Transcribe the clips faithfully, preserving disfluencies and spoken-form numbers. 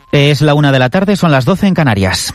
Es la una de la tarde, son las doce en Canarias.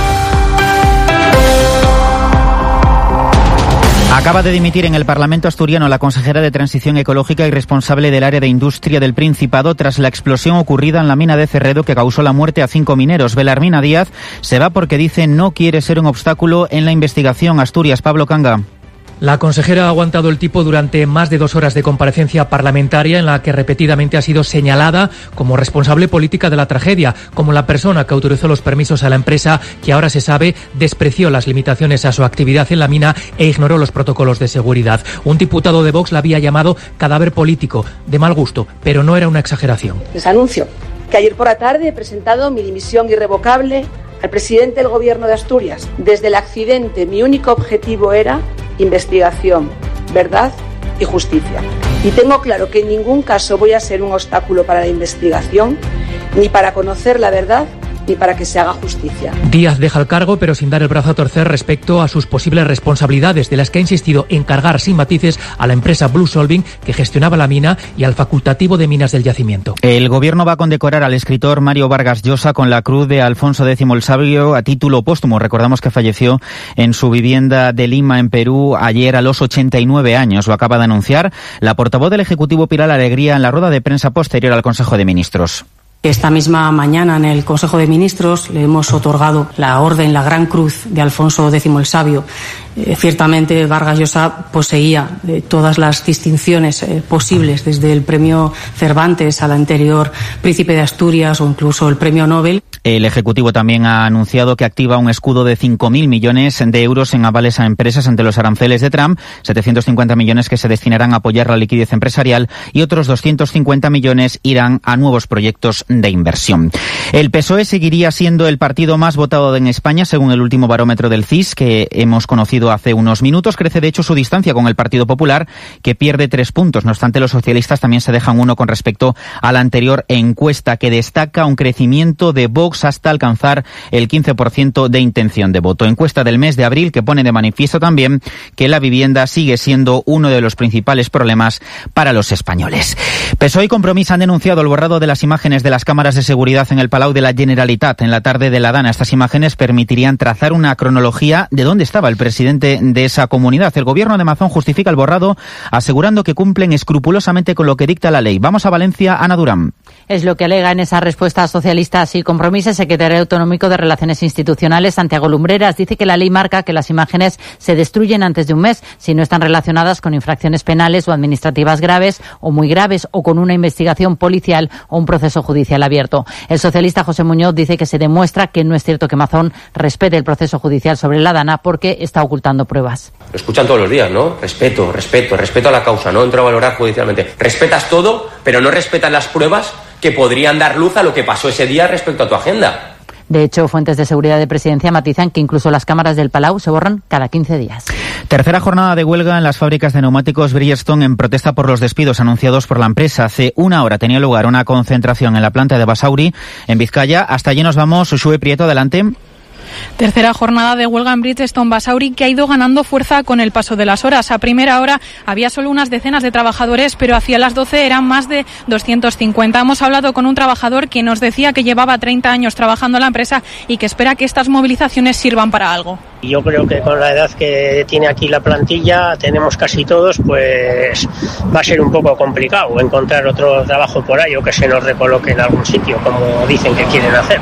Acaba de dimitir en el Parlamento asturiano la consejera de Transición Ecológica y responsable del área de industria del Principado tras la explosión ocurrida en la mina de Cerredo que causó la muerte a cinco mineros. Belarmina Díaz se va porque dice no quiere ser un obstáculo en la investigación. Asturias, Pablo Canga. La consejera ha aguantado el tipo durante más de dos horas de comparecencia parlamentaria en la que repetidamente ha sido señalada como responsable política de la tragedia, como la persona que autorizó los permisos a la empresa que ahora se sabe despreció las limitaciones a su actividad en la mina e ignoró los protocolos de seguridad. Un diputado de Vox la había llamado cadáver político, de mal gusto, pero no era una exageración. Les anuncio que ayer por la tarde he presentado mi dimisión irrevocable al presidente del Gobierno de Asturias. Desde el accidente mi único objetivo era investigación, verdad y justicia. Y tengo claro que en ningún caso voy a ser un obstáculo para la investigación, ni para conocer la verdad, ni para que se haga justicia. Díaz deja el cargo, pero sin dar el brazo a torcer respecto a sus posibles responsabilidades, de las que ha insistido en cargar sin matices a la empresa Blue Solving, que gestionaba la mina, y al facultativo de minas del yacimiento. El Gobierno va a condecorar al escritor Mario Vargas Llosa con la Cruz de Alfonso X el Sabio a título póstumo. Recordamos que falleció en su vivienda de Lima, en Perú, ayer a los ochenta y nueve años. Lo acaba de anunciar la portavoz del Ejecutivo, Pilar Alegría, en la rueda de prensa posterior al Consejo de Ministros. Esta misma mañana en el Consejo de Ministros le hemos otorgado la Orden, la Gran Cruz de Alfonso X el Sabio. Eh, ciertamente Vargas Llosa poseía eh, todas las distinciones eh, posibles, desde el premio Cervantes al anterior Príncipe de Asturias o incluso el premio Nobel. El Ejecutivo también ha anunciado que activa un escudo de cinco mil millones de euros en avales a empresas ante los aranceles de Trump, setecientos cincuenta millones que se destinarán a apoyar la liquidez empresarial y otros doscientos cincuenta millones irán a nuevos proyectos de inversión. El P S O E seguiría siendo el partido más votado en España, según el último barómetro del C I S que hemos conocido hace unos minutos. Crece, de hecho, su distancia con el Partido Popular, que pierde tres puntos. No obstante, los socialistas también se dejan uno con respecto a la anterior encuesta, que destaca un crecimiento de Vox hasta alcanzar el quince por ciento de intención de voto. Encuesta del mes de abril que pone de manifiesto también que la vivienda sigue siendo uno de los principales problemas para los españoles. P S O E y Compromís han denunciado el borrado de las imágenes de las cámaras de seguridad en el Palau de la Generalitat en la tarde de la Dana. Estas imágenes permitirían trazar una cronología de dónde estaba el presidente de esa comunidad. El gobierno de Mazón justifica el borrado asegurando que cumplen escrupulosamente con lo que dicta la ley. Vamos a Valencia, Ana Durán. Es lo que alega en esa respuesta Socialistas y Compromís el secretario autonómico de Relaciones Institucionales, Santiago Lumbreras. Dice que la ley marca que las imágenes se destruyen antes de un mes si no están relacionadas con infracciones penales o administrativas graves o muy graves o con una investigación policial o un proceso judicial abierto. El socialista José Muñoz dice que se demuestra que no es cierto que Mazón respete el proceso judicial sobre la Dana porque está ocultando pruebas. Lo escuchan todos los días, ¿no? Respeto, respeto, respeto a la causa, no entro a valorar judicialmente. Respetas todo, pero no respetas las pruebas que podrían dar luz a lo que pasó ese día respecto a tu agenda. De hecho, fuentes de seguridad de Presidencia matizan que incluso las cámaras del Palau se borran cada quince días. Tercera jornada de huelga en las fábricas de neumáticos Bridgestone en protesta por los despidos anunciados por la empresa. Hace una hora tenía lugar una concentración en la planta de Basauri, en Vizcaya. Hasta allí nos vamos. Uxue Prieto, adelante. Tercera jornada de huelga en Bridgestone Basauri, que ha ido ganando fuerza con el paso de las horas. A primera hora había solo unas decenas de trabajadores, pero hacia las doce eran más de doscientos cincuenta. Hemos hablado con un trabajador que nos decía que llevaba treinta años trabajando en la empresa y que espera que estas movilizaciones sirvan para algo. Yo creo que con la edad que tiene aquí la plantilla, tenemos casi todos, pues va a ser un poco complicado encontrar otro trabajo por ahí o que se nos recoloque en algún sitio, como dicen que quieren hacer.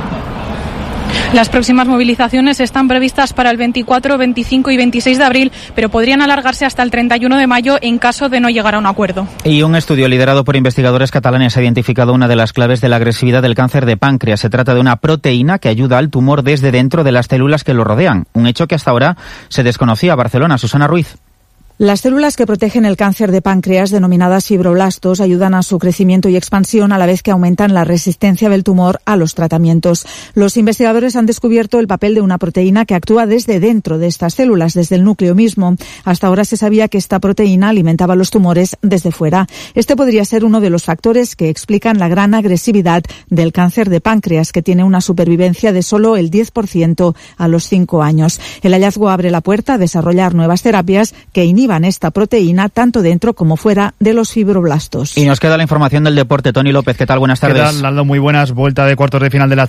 Las próximas movilizaciones están previstas para el veinticuatro, veinticinco y veintiséis de abril, pero podrían alargarse hasta el treinta y uno de mayo en caso de no llegar a un acuerdo. Y un estudio liderado por investigadores catalanes ha identificado una de las claves de la agresividad del cáncer de páncreas. Se trata de una proteína que ayuda al tumor desde dentro de las células que lo rodean, un hecho que hasta ahora se desconocía. Barcelona, Susana Ruiz. Las células que protegen el cáncer de páncreas, denominadas fibroblastos, ayudan a su crecimiento y expansión a la vez que aumentan la resistencia del tumor a los tratamientos. Los investigadores han descubierto el papel de una proteína que actúa desde dentro de estas células, desde el núcleo mismo. Hasta ahora se sabía que esta proteína alimentaba los tumores desde fuera. Este podría ser uno de los factores que explican la gran agresividad del cáncer de páncreas, que tiene una supervivencia de solo el diez por ciento a los cinco años. El hallazgo abre la puerta a desarrollar nuevas terapias que inhiban esta proteína tanto dentro como fuera de los fibroblastos. Y nos queda la información del deporte. Tony López, ¿qué tal? Buenas tardes. ¿Qué tal, Lalo? Muy buenas. Vuelta de cuartos de final de la